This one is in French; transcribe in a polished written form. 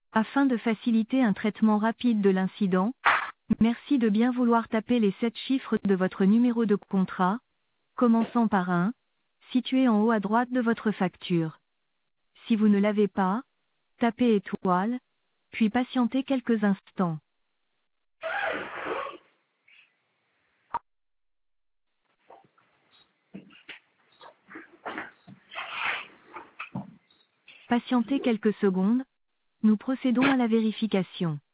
Afin de faciliter un traitement rapide de l'incident, merci de bien vouloir taper les 7 chiffres de votre numéro de contrat, commençant par 1, situé en haut à droite de votre facture. Si vous ne l'avez pas, tapez étoile, puis patientez quelques instants. Patientez quelques secondes, nous procédons à la vérification.